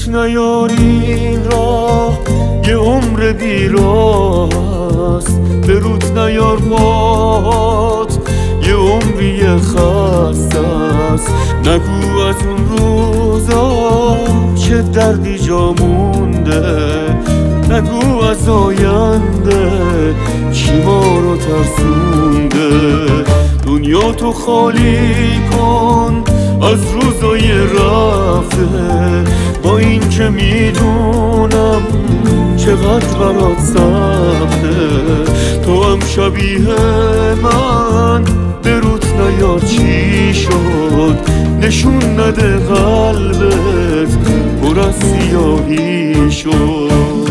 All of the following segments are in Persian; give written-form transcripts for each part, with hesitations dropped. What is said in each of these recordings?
روت نیاری این راه یه عمر بیراست، به روت نیار پات یه عمری خسته است. نگو از اون روزا چه دردی جا مونده، نگو از آینده چی ما رو ترسونده. دنیا تو خالی کن از روزای رفته، با این که میدونم چقدر برات سخته. تو هم شبیه من به روت نیار چی شد، نشون نده قلبت پر از سیاهی شد.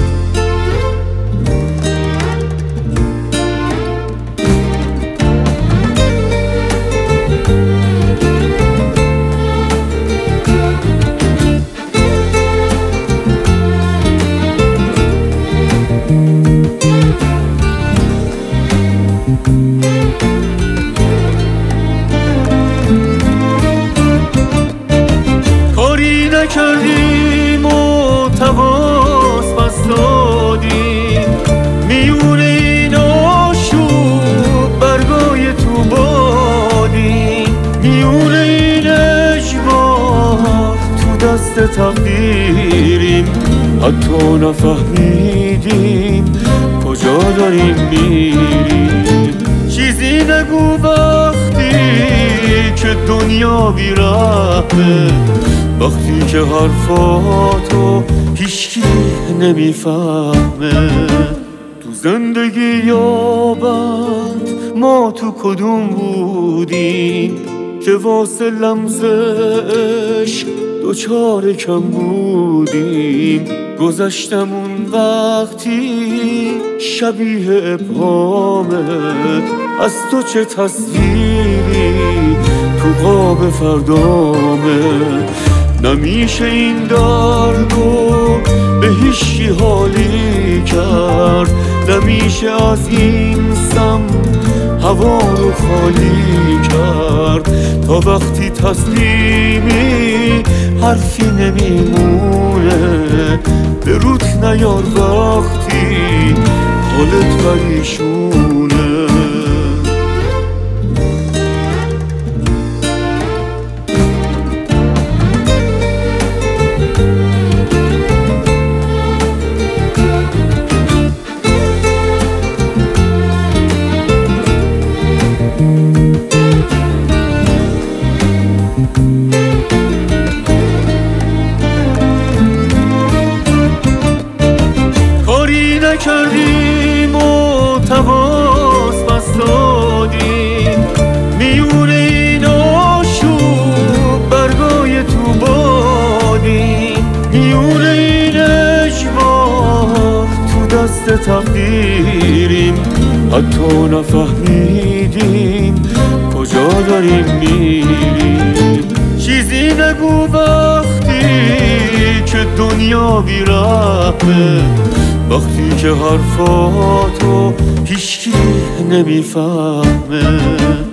کاری نکردیم و تواس بس دادیم، میون این آشوب برگای تو بادیم. میون این اجبار تو دست تقدیریم، حتی نفهمیدیم کجا داریم میریم. چیزی نگو وقتی که دنیا بی‌رحمه، وقتی که حرفاتو هیچکی نمیفهمه. تو زندگی یابند ما تو کدوم بودیم که واسه لمس عشق دوچار کم بودیم. گذشتمون وقتی شبیه ابهامه، از تو چه تصویری تو قاب فردامه. نمیشه این دردو به هیچی حالی کرد، نمیشه از این سم هوا رو خالی کرد. تا وقتی تسلیمی حرفی نمیمونه، به روت نیار وقتی حالت پریشونه. کاری نکردیم و تواس بس دادیم، میون این آشوب برگای تو بادیم. میون این اجبار تو دست تقدیریم، حتی نفهمیدیم کجا داریم میریم. چیزی نگو وقتی که دنیا بی‌رحمه، وقتی که حرفاتو هیچکی نمیفهمه.